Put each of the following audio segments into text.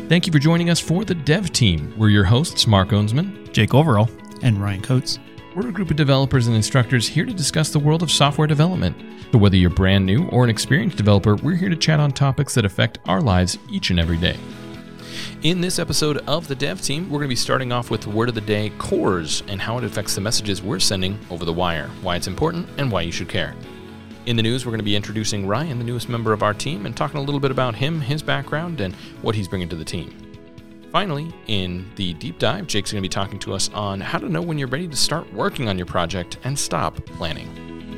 Thank you for joining us for the Dev Team. We're your hosts, Mark Owensman, Jake Overall, and Ryan Coates. We're a group of developers and instructors here to discuss the world of software development. So whether you're brand new or an experienced developer, we're here to chat on topics that affect our lives each and every day. In this episode of the Dev Team, we're going to be starting off with the word of the day, CORS, and how it affects the messages we're sending over the wire, why it's important, and why you should care. In the news, we're going to be introducing Ryan, the newest member of our team, and talking a little bit about him, his background, and what he's bringing to the team. Finally, in the deep dive, Jake's going to be talking to us on how to know when you're ready to start working on your project and stop planning.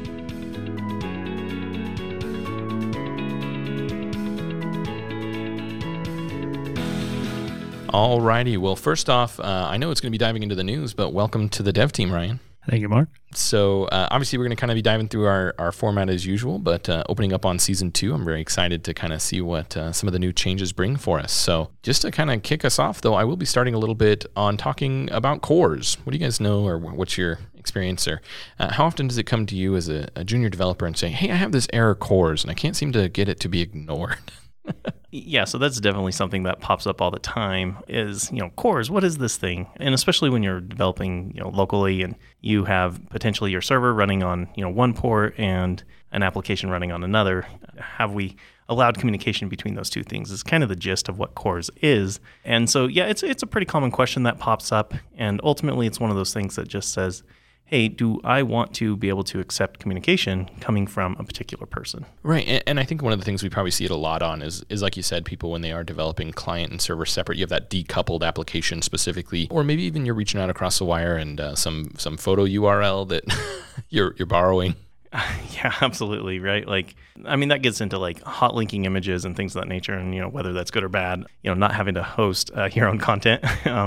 Alrighty, well, first off, I know it's going to be diving into the news, but welcome to the Dev Team, Ryan. Thank you, Mark. So obviously we're going to kind of be diving through our format as usual, but opening up on season 2, I'm very excited to kind of see what some of the new changes bring for us. So just to kind of kick us off, though, I will be starting a little bit on talking about CORS. What do you guys know, or what's your experience, or how often does it come to you as a junior developer and say, hey, I have this error CORS, and I can't seem to get it to be ignored? Yeah, so that's definitely something that pops up all the time is, CORS, what is this thing? And especially when you're developing, locally and you have potentially your server running on, one port and an application running on another. Have we allowed communication between those two things is kind of the gist of what CORS is. And so, yeah, it's a pretty common question that pops up. And ultimately, it's one of those things that just says, hey, do I want to be able to accept communication coming from a particular person? Right, and I think one of the things we probably see it a lot on is like you said, people when they are developing client and server separate, you have that decoupled application specifically, or maybe even you're reaching out across the wire and some photo URL that you're borrowing. Yeah, absolutely, right? That gets into hot linking images and things of that nature, and whether that's good or bad. Not having to host your own content.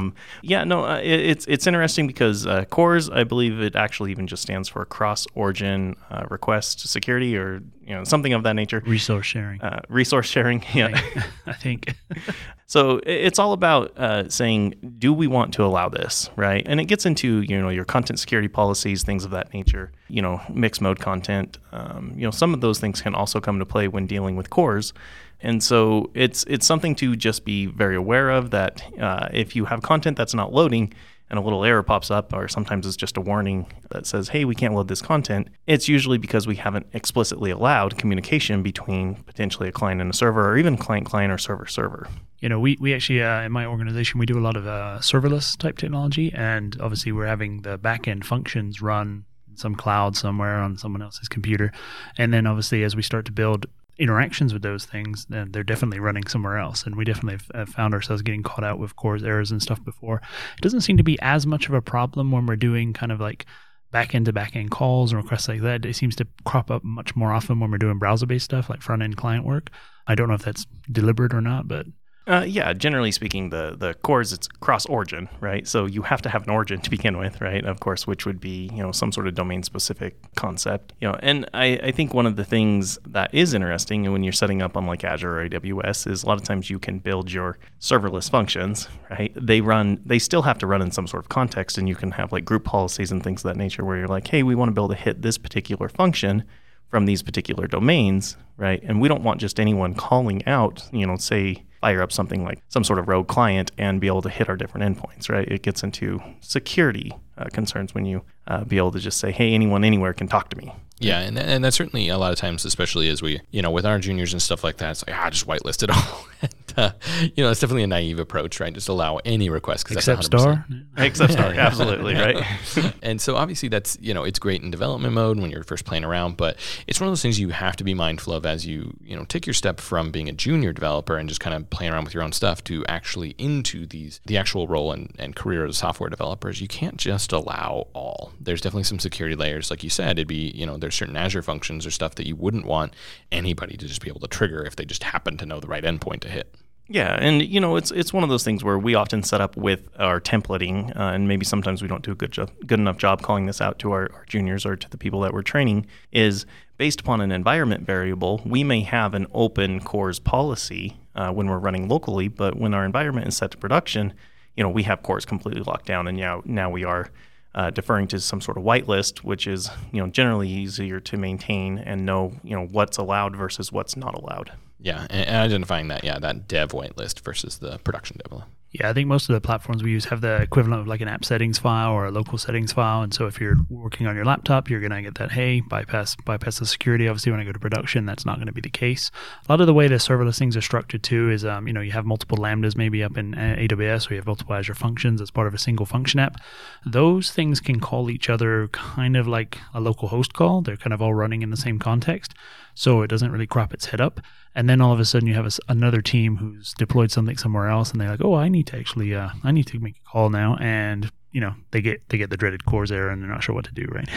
It's interesting because CORS, I believe it actually even just stands for cross-origin request security, or something of that nature. Resource sharing. Resource sharing, yeah. I think. So it's all about saying, do we want to allow this, right? And it gets into, your content security policies, things of that nature, mixed mode content. Some of those things can also come to play when dealing with CORS. And so it's something to just be very aware of, that if you have content that's not loading and a little error pops up, or sometimes it's just a warning that says, hey, we can't load this content, it's usually because we haven't explicitly allowed communication between potentially a client and a server, or even client-client or server-server. We actually, in my organization, we do a lot of serverless type technology, and obviously we're having the back-end functions run in some cloud somewhere on someone else's computer. And then obviously as we start to build interactions with those things, then they're definitely running somewhere else. And we definitely have found ourselves getting caught out with CORS errors and stuff before. It doesn't seem to be as much of a problem when we're doing kind of like back-end to back-end calls and requests like that. It seems to crop up much more often when we're doing browser-based stuff like front-end client work. I don't know if that's deliberate or not, but... generally speaking, the CORS, it's cross-origin, right? So you have to have an origin to begin with, right? Of course, which would be, some sort of domain-specific concept. And I think one of the things that is interesting when you're setting up on Azure or AWS is a lot of times you can build your serverless functions, right? They still have to run in some sort of context, and you can have group policies and things of that nature where you're like, hey, we want to be able to hit this particular function from these particular domains, right? And we don't want just anyone calling out, say, fire up something like some sort of rogue client and be able to hit our different endpoints, right? It gets into security concerns when you be able to just say, hey, anyone anywhere can talk to me. Yeah, and that's certainly a lot of times, especially as we, with our juniors and stuff like that, it's like, just whitelist it all. And, it's definitely a naive approach, right? Just allow any request. Except star. Except star, absolutely, right? And so obviously that's, it's great in development mode when you're first playing around, but it's one of those things you have to be mindful of as you, take your step from being a junior developer and just kind of playing around with your own stuff to actually into the actual role and career as software developers. You can't just allow all. There's definitely some security layers. Like you said, it'd be, there's certain Azure functions or stuff that you wouldn't want anybody to just be able to trigger if they just happen to know the right endpoint to hit. Yeah, and it's one of those things where we often set up with our templating, and maybe sometimes we don't do a good enough job calling this out to our juniors or to the people that we're training, is based upon an environment variable, we may have an open CORS policy when we're running locally, but when our environment is set to production, we have CORS completely locked down, and now we are deferring to some sort of whitelist, which is generally easier to maintain and know what's allowed versus what's not allowed. Yeah, and identifying that, that dev whitelist versus the production dev. Yeah, I think most of the platforms we use have the equivalent of like an app settings file or a local settings file. And so if you're working on your laptop, you're going to get that, hey, bypass the security. Obviously, when I go to production, that's not going to be the case. A lot of the way the serverless things are structured too is, you have multiple Lambdas maybe up in AWS, or you have multiple Azure functions as part of a single function app. Those things can call each other kind of like a local host call. They're kind of all running in the same context. So it doesn't really crop its head up. And then all of a sudden you have another team who's deployed something somewhere else, and they're like, oh, I need to make a call now. And, they get the dreaded CORS error, and they're not sure what to do, right?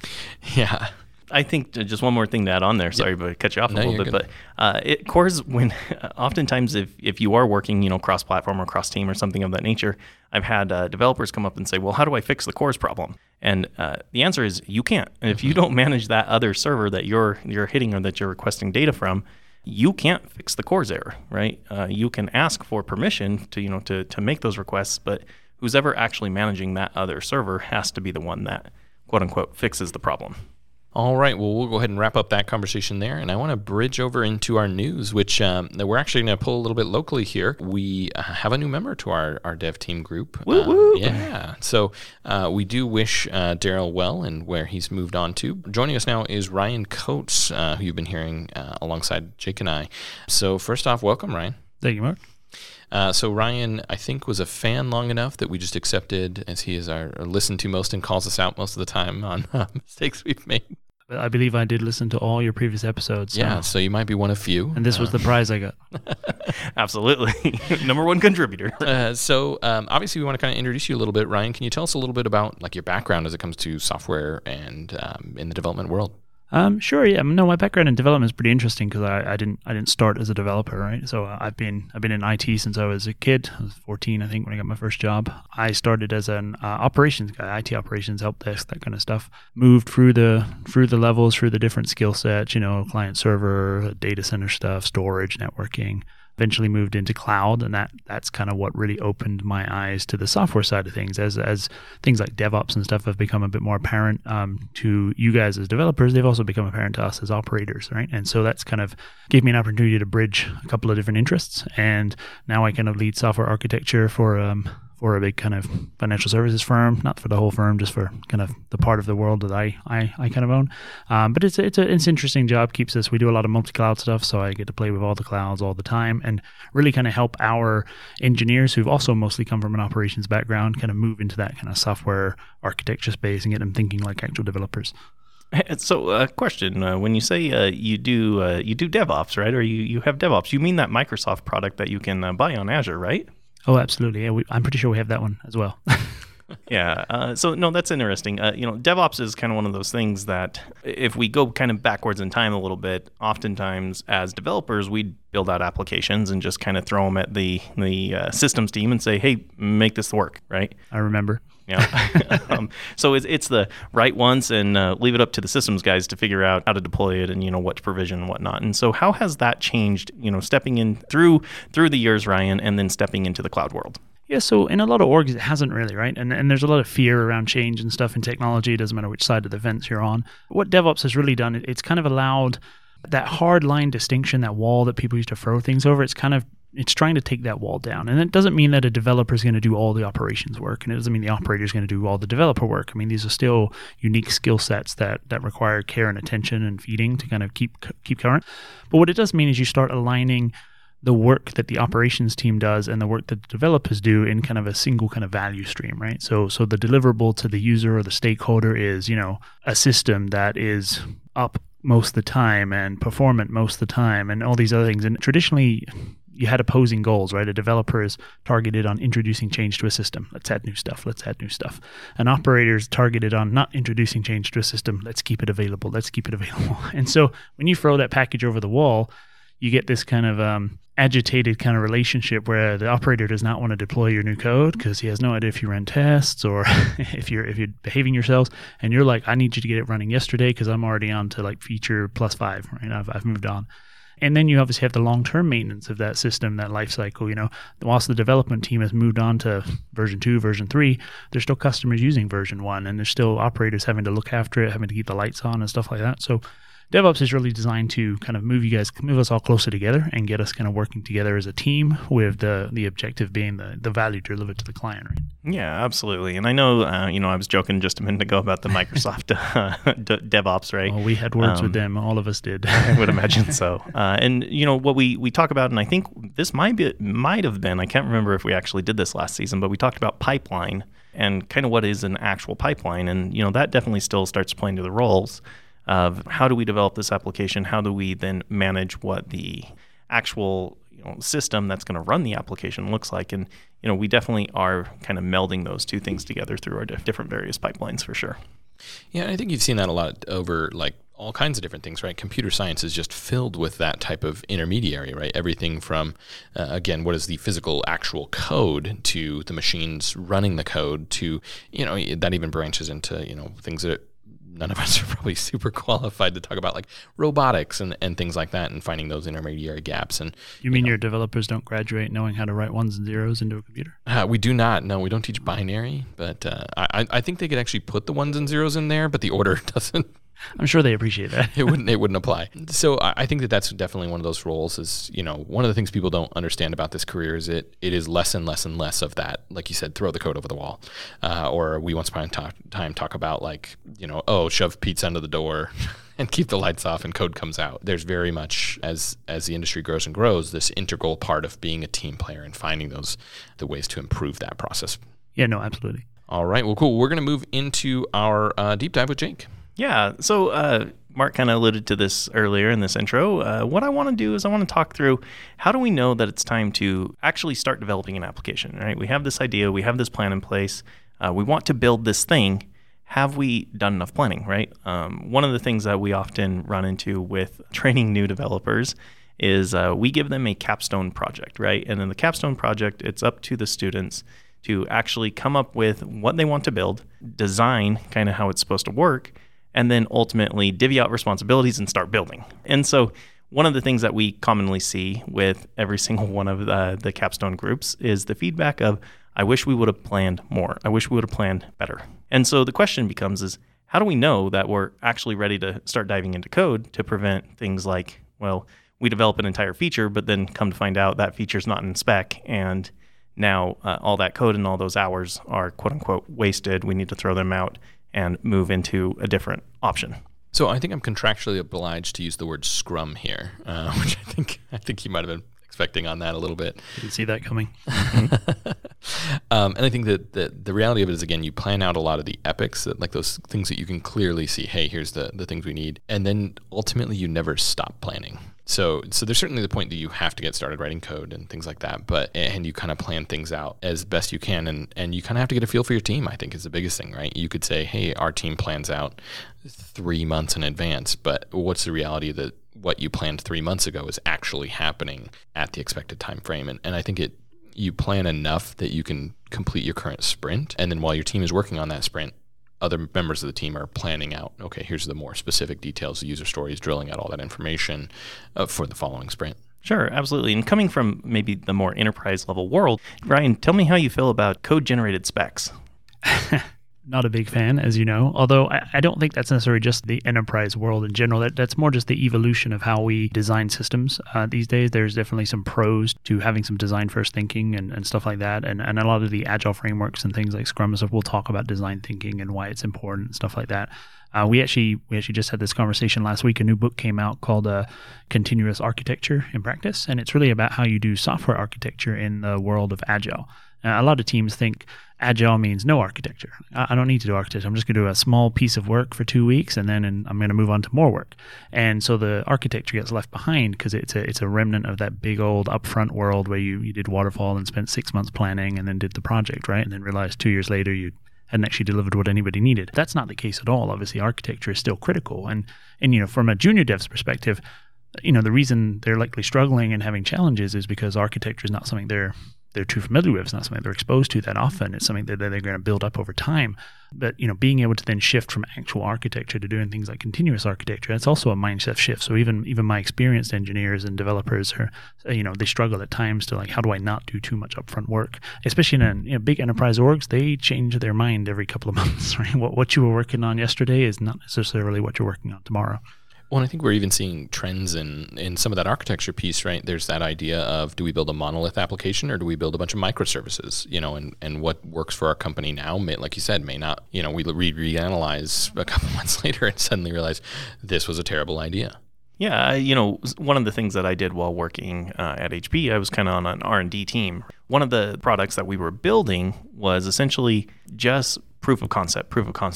Yeah. I think just one more thing to add on there. Sorry, but cut you off a little bit. Good. But CORS, when oftentimes if you are working, cross-platform or cross-team or something of that nature, I've had developers come up and say, well, how do I fix the CORS problem? And the answer is you can't. And if you don't manage that other server that you're hitting or that you're requesting data from, you can't fix the CORS error, right? You can ask for permission to make those requests, but who's ever actually managing that other server has to be the one that, quote unquote, fixes the problem. All right, well, we'll go ahead and wrap up that conversation there. And I want to bridge over into our news, which we're actually going to pull a little bit locally here. We have a new member to our dev team group. Woo-woo. Yeah, so we do wish Daryl well and where he's moved on to. Joining us now is Ryan Coates, who you've been hearing alongside Jake and I. So first off, welcome, Ryan. Thank you, Mark. So Ryan, I think, was a fan long enough that we just accepted, as he is our listened to most and calls us out most of the time on mistakes we've made. I believe I did listen to all your previous episodes. So. Yeah, so you might be one of few. And this was the prize I got. Absolutely. Number one contributor. So obviously we want to kind of introduce you a little bit. Ryan, can you tell us a little bit about your background as it comes to software and in the development world? Sure. Yeah. No, my background in development is pretty interesting because I didn't start as a developer, right? So I've been in IT since I was a kid. I was 14, I think, when I got my first job. I started as an operations guy, IT operations, help desk, that kind of stuff. Moved through the levels, through the different skill sets, client server, data center stuff, storage, networking. Eventually moved into cloud, and that's kind of what really opened my eyes to the software side of things. As things like DevOps and stuff have become a bit more apparent to you guys as developers, they've also become apparent to us as operators, right? And so that's kind of gave me an opportunity to bridge a couple of different interests. And now I kind of lead software architecture for a big kind of financial services firm, not for the whole firm, just for kind of the part of the world that I kind of own. But it's an interesting job. We do a lot of multi-cloud stuff, so I get to play with all the clouds all the time and really kind of help our engineers who've also mostly come from an operations background kind of move into that kind of software architecture space and get them thinking like actual developers. So, question: when you say you do DevOps, right, or you have DevOps, you mean that Microsoft product that you can buy on Azure, right? Oh, absolutely. Yeah, I'm pretty sure we have that one as well. Yeah. So, no, that's interesting. DevOps is kind of one of those things that if we go kind of backwards in time a little bit, oftentimes as developers, we build out applications and just kind of throw them at the systems team and say, hey, make this work, right? I remember. Yeah. So it's the write once and leave it up to the systems guys to figure out how to deploy it and, what to provision and whatnot. And so how has that changed, stepping in through the years, Ryan, and then stepping into the cloud world? Yeah, so in a lot of orgs, it hasn't really, right? And there's a lot of fear around change and stuff in technology. It doesn't matter which side of the fence you're on. What DevOps has really done, it's kind of allowed that hard line distinction, that wall that people used to throw things over. It's trying to take that wall down. And it doesn't mean that a developer is going to do all the operations work. And it doesn't mean the operator is going to do all the developer work. I mean, these are still unique skill sets that require care and attention and feeding to kind of keep current. But what it does mean is you start aligning the work that the operations team does and the work that the developers do in kind of a single kind of value stream, right? So the deliverable to the user or the stakeholder is, a system that is up most of the time and performant most of the time and all these other things. And traditionally, you had opposing goals, right? A developer is targeted on introducing change to a system. Let's add new stuff. An operator is targeted on not introducing change to a system. Let's keep it available. And so when you throw that package over the wall, you get this kind of agitated kind of relationship where the operator does not want to deploy your new code because he has no idea if you run tests or if you're behaving yourselves, and you're like, I need you to get it running yesterday because I'm already on to like feature +5, right? I've moved on. And then you obviously have the long-term maintenance of that system, that life cycle. Whilst the development team has moved on to version 2, version 3, there's still customers using version 1, and there's still operators having to look after it, having to keep the lights on and stuff like that. So DevOps is really designed to kind of move us all closer together and get us kind of working together as a team, with the objective being the value delivered to the client, right? Yeah, absolutely. And I know, I was joking just a minute ago about the Microsoft DevOps, right? Well, we had words with them. All of us did. I would imagine so. And what we talk about, and I think this might have been, I can't remember if we actually did this last season, but we talked about pipeline and kind of what is an actual pipeline. And, that definitely still starts playing to the roles of how do we develop this application? How do we then manage what the actual system that's going to run the application looks like? And, we definitely are kind of melding those two things together through our different various pipelines for sure. Yeah, and I think you've seen that a lot over all kinds of different things, right? Computer science is just filled with that type of intermediary, right? Everything from, again, what is the physical actual code to the machines running the code to, that even branches into, things that none of us are probably super qualified to talk about, like robotics and things like that, and finding those intermediary gaps. And you mean your developers don't graduate knowing how to write ones and zeros into a computer? We do not. No, we don't teach binary, but I think they could actually put the ones and zeros in there, but the order doesn't. I'm sure they appreciate that. It wouldn't apply. So I think that's definitely one of those roles. Is one of the things people don't understand about this career is it is less and less and less of that. Like you said, throw the code over the wall, or we once upon a time talk about shove pizza under the door and keep the lights off and code comes out. There's very much, as the industry grows and grows, this integral part of being a team player and finding the ways to improve that process. Yeah, no, absolutely. All right, well, cool. We're going to move into our deep dive with Jake. Yeah, so Mark kind of alluded to this earlier in this intro. What I want to do is I want to talk through how do we know that it's time to actually start developing an application, right? We have this idea, we have this plan in place, we want to build this thing. Have we done enough planning, right? One of the things that we often run into with training new developers is we give them a capstone project, right? And in the capstone project, it's up to the students to actually come up with what they want to build, design kind of how it's supposed to work, and then ultimately divvy out responsibilities and start building. And so one of the things that we commonly see with every single one of the capstone groups is the feedback of, I wish we would have planned more. I wish we would have planned better. And so the question becomes is, how do we know that we're actually ready to start diving into code to prevent things like, well, we develop an entire feature, but then come to find out that feature's not in spec, and now all that code and all those hours are quote unquote wasted. We need to throw them out and move into a different option. So I think I'm contractually obliged to use the word Scrum here, which I think you might have been expecting on that a little bit. Didn't see that coming. And I think that the reality of it is, again, you plan out a lot of the epics, like those things that you can clearly see, hey, here's the things we need. And then ultimately you never stop planning. So there's certainly the point that you have to get started writing code and things like that, and you kind of plan things out as best you can, and you kind of have to get a feel for your team, I think, is the biggest thing, right? You could say, hey, our team plans out 3 months in advance, but what's the reality that what you planned 3 months ago is actually happening at the expected time frame? And I think you plan enough that you can complete your current sprint, and then while your team is working on that sprint, other members of the team are planning out, okay, here's the more specific details, the user stories, drilling out all that information for the following sprint. Sure, absolutely. And coming from maybe the more enterprise level world, Ryan, tell me how you feel about code-generated specs. Not a big fan, as you know, although I don't think that's necessarily just the enterprise world in general. That's more just the evolution of how we design systems these days. There's definitely some pros to having some design first thinking and stuff like that. And a lot of the agile frameworks and things like Scrum and stuff will talk about design thinking and why it's important and stuff like that. We actually just had this conversation last week. A new book came out called Continuous Architecture in Practice, and it's really about how you do software architecture in the world of agile. A lot of teams think agile means no architecture. I don't need to do architecture. I'm just going to do a small piece of work for 2 weeks, and then I'm going to move on to more work. And so the architecture gets left behind because it's a remnant of that big old upfront world where you did waterfall and spent 6 months planning and then did the project, right? And then realized 2 years later you hadn't actually delivered what anybody needed. That's not the case at all. Obviously, architecture is still critical. And from a junior dev's perspective, the reason they're likely struggling and having challenges is because architecture is not something they're too familiar with. It's not something they're exposed to that often. It's something that they're going to build up over time. But, being able to then shift from actual architecture to doing things like continuous architecture, that's also a mindset shift. So even my experienced engineers and developers are, they struggle at times to how do I not do too much upfront work? Especially in big enterprise orgs, they change their mind every couple of months, right? What you were working on yesterday is not necessarily what you're working on tomorrow. Well, and I think we're even seeing trends in some of that architecture piece, right? There's that idea of, do we build a monolith application or do we build a bunch of microservices, and what works for our company now, like you said, may not, we reanalyze a couple months later and suddenly realize this was a terrible idea. Yeah, one of the things that I did while working at HP, I was kind of on an R&D team. One of the products that we were building was essentially just proof of concept.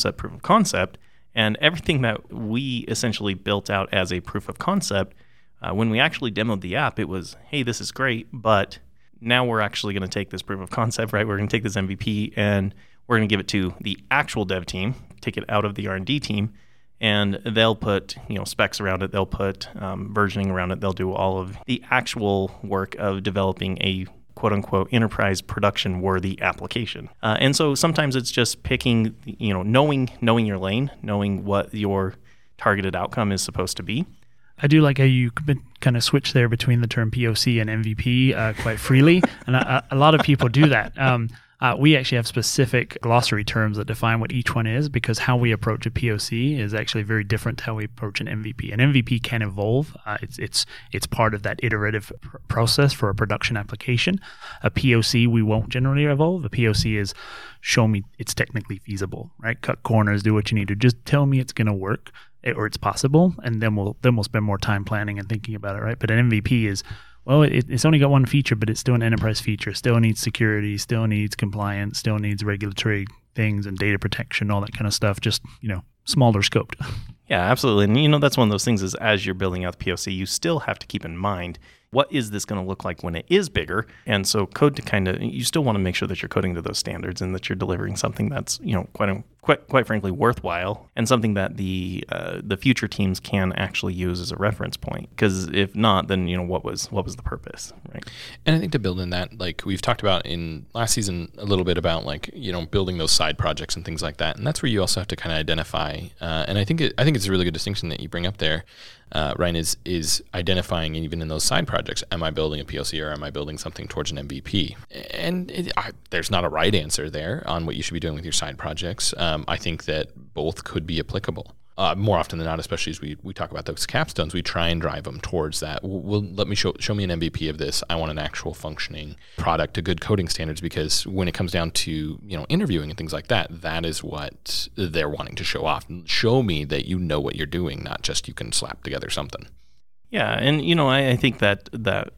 And everything that we essentially built out as a proof of concept, when we actually demoed the app, it was, hey, this is great, but now we're actually going to take this proof of concept, right? We're going to take this MVP and we're going to give it to the actual dev team, take it out of the R&D team, and they'll put specs around it. They'll put versioning around it. They'll do all of the actual work of developing a quote-unquote enterprise production-worthy application. And so sometimes it's just picking, knowing your lane, knowing what your targeted outcome is supposed to be. I do like how you kind of switch there between the term POC and MVP quite freely, and a lot of people do that. We actually have specific glossary terms that define what each one is, because how we approach a POC is actually very different to how we approach an MVP. An MVP can evolve. It's part of that iterative process for a production application. A POC, we won't generally evolve. A POC is show me it's technically feasible, right? Cut corners, do what you need to. Just tell me it's going to work or it's possible, and then we'll spend more time planning and thinking about it, right? But an MVP is, well, it's only got one feature, but it's still an enterprise feature, still needs security, still needs compliance, still needs regulatory things and data protection, all that kind of stuff, just, smaller scoped. Yeah, absolutely. And, that's one of those things is as you're building out the POC, you still have to keep in mind, what is this going to look like when it is bigger? And so code to you still want to make sure that you're coding to those standards and that you're delivering something that's, quite frankly worthwhile, and something that the future teams can actually use as a reference point. Because if not, then, what was the purpose, right? And I think to build in that, like we've talked about in last season a little bit about building those side projects and things like that. And that's where you also have to kind of identify, and I think it's a really good distinction that you bring up there, Ryan, is identifying even in those side projects, am I building a POC or am I building something towards an MVP? And there's not a right answer there on what you should be doing with your side projects. I think that both could be applicable. More often than not, especially as we talk about those capstones, we try and drive them towards that. Let me show me an MVP of this. I want an actual functioning product to good coding standards, because when it comes down to interviewing and things like that, that is what they're wanting to show off. Show me that you know what you're doing, not just you can slap together something. Yeah, and I think that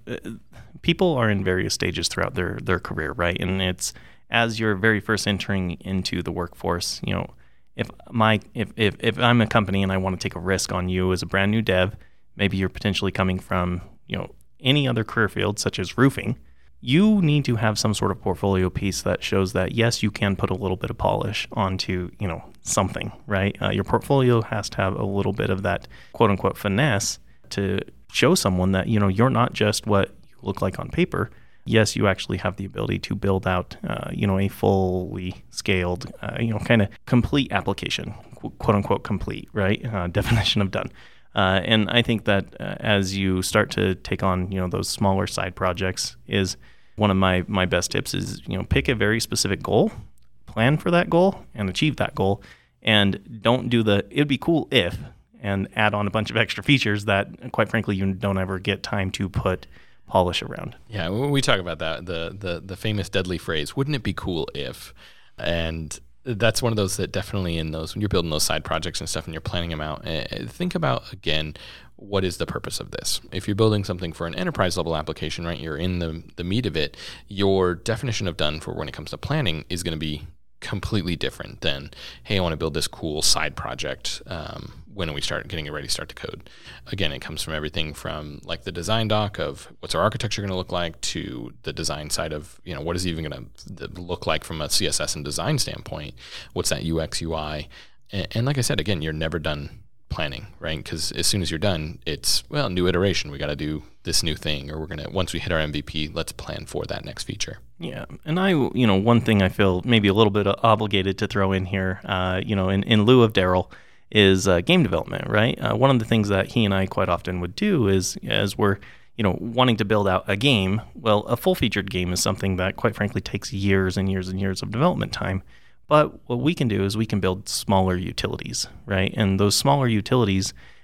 people are in various stages throughout their career, right? And it's as you're very first entering into the workforce, if I'm a company and I want to take a risk on you as a brand new dev, maybe you're potentially coming from, any other career field such as roofing, you need to have some sort of portfolio piece that shows that, yes, you can put a little bit of polish onto, something, right? Your portfolio has to have a little bit of that quote unquote finesse to show someone that, you're not just what you look like on paper. Yes, you actually have the ability to build out, a fully scaled, kind of complete application, quote unquote complete, right? Definition of done. And I think that as you start to take on, those smaller side projects, is one of my best tips is, pick a very specific goal, plan for that goal, and achieve that goal, and don't do it'd be cool if, and add on a bunch of extra features that, quite frankly, you don't ever get time to put polish around. Yeah, when we talk about that, the famous deadly phrase, wouldn't it be cool if? And that's one of those that definitely in those, when you're building those side projects and stuff and you're planning them out, think about, again, what is the purpose of this? If you're building something for an enterprise level application, right, you're in the meat of it, your definition of done for when it comes to planning is going to be completely different than, hey, I want to build this cool side project. When we start getting it ready to start to code. Again, it comes from everything from like the design doc of what's our architecture going to look like, to the design side of, what is it even going to look like from a CSS and design standpoint? What's that UX, UI? And like I said, again, you're never done planning, right? Because as soon as you're done, it's, new iteration. We got to do this new thing, or once we hit our MVP, let's plan for that next feature. Yeah. And one thing I feel maybe a little bit obligated to throw in here, in lieu of Daryl, is game development, right? One of the things that he and I quite often would do is, as we're, wanting to build out a game, well, a full-featured game is something that, quite frankly, takes years and years and years of development time. But what we can do is we can build smaller utilities, right? And those smaller utilities,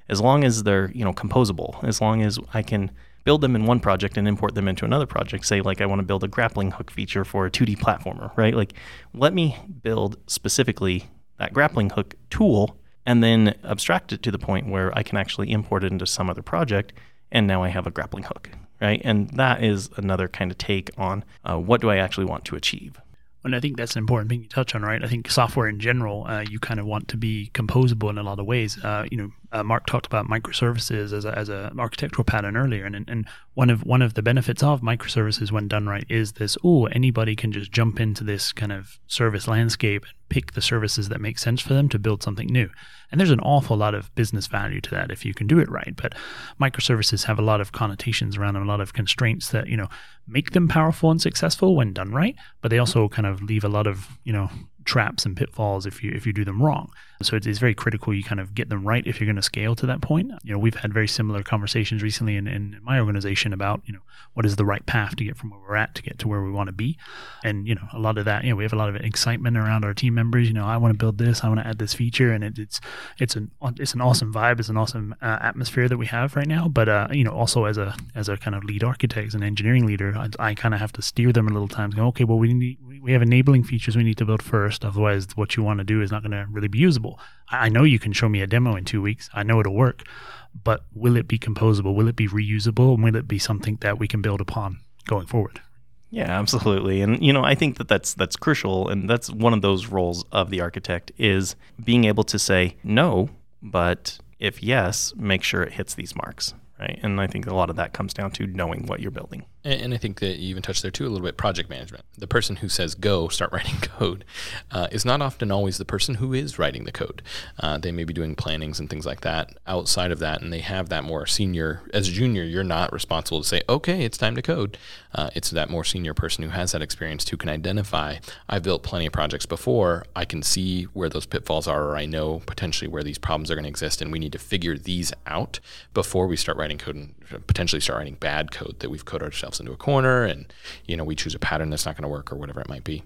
as long as they're, composable, as long as I can build them in one project and import them into another project. Say, like, I want to build a grappling hook feature for a 2D platformer, right? Like, let me build specifically that grappling hook tool and then abstract it to the point where I can actually import it into some other project, and now I have a grappling hook, right? And that is another kind of take on what do I actually want to achieve. And I think that's an important thing you touch on, right? I think software in general, you kind of want to be composable in a lot of ways. Mark talked about microservices as a architectural pattern earlier, and one of the benefits of microservices when done right is this: anybody can just jump into this kind of service landscape and pick the services that make sense for them to build something new. And there's an awful lot of business value to that if you can do it right. But microservices have a lot of connotations around them, a lot of constraints that, make them powerful and successful when done right, but they also kind of leave a lot of, traps and pitfalls if you do them wrong. So it's very critical you kind of get them right if you're going to scale to that point. We've had very similar conversations recently in my organization about, what is the right path to get from where we're at to get to where we want to be. And, a lot of that, we have a lot of excitement around our team members. I want to build this, I want to add this feature, and it's an awesome vibe. It's an awesome atmosphere that we have right now. But, also as a kind of lead architect, an engineering leader, I kind of have to steer them a little times, go, okay, well, we have enabling features we need to build first. Otherwise, what you want to do is not going to really be usable. I know you can show me a demo in 2 weeks. I know it'll work, but will it be composable? Will it be reusable? And will it be something that we can build upon going forward? Yeah, absolutely. And, I think that's crucial. And that's one of those roles of the architect, is being able to say no, but if yes, make sure it hits these marks. Right. And I think a lot of that comes down to knowing what you're building. And I think that you even touched there too a little bit, project management. The person who says, go, start writing code, is not often always the person who is writing the code. They may be doing plannings and things like that outside of that, and they have that more senior. As a junior, you're not responsible to say, okay, it's time to code. It's that more senior person who has that experience, who can identify, I've built plenty of projects before, I can see where those pitfalls are, or I know potentially where these problems are going to exist, and we need to figure these out before we start writing code and potentially start writing bad code that we've coded ourselves into a corner, and we choose a pattern that's not going to work or whatever it might be.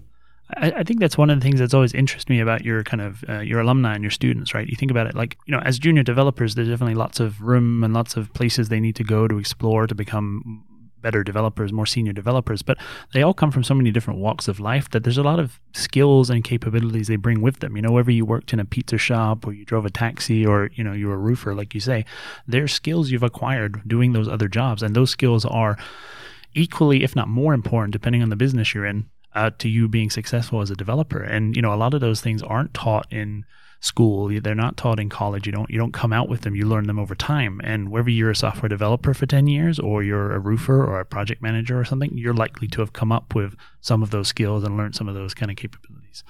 I think that's one of the things that's always interested me about your kind of your alumni and your students, right? You think about it like, as junior developers, there's definitely lots of room and lots of places they need to go to explore to become better developers, more senior developers, but they all come from so many different walks of life that there's a lot of skills and capabilities they bring with them. Whether you worked in a pizza shop or you drove a taxi or, you're a roofer, like you say, there's skills you've acquired doing those other jobs. And those skills are equally, if not more important, depending on the business you're in, to you being successful as a developer. And, a lot of those things aren't taught in school. They're not taught in college. You don't come out with them. You learn them over time. And whether you're a software developer for 10 years or you're a roofer or a project manager or something, you're likely to have come up with some of those skills and learned some of those kind of capabilities.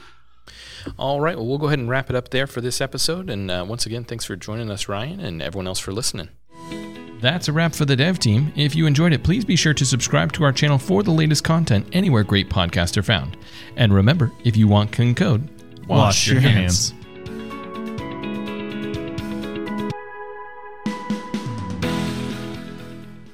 All right. Well, we'll go ahead and wrap it up there for this episode. And once again, thanks for joining us, Ryan, and everyone else for listening. That's a wrap for the dev team. If you enjoyed it, please be sure to subscribe to our channel for the latest content anywhere great podcasts are found. And remember, if you want clean code, wash your hands.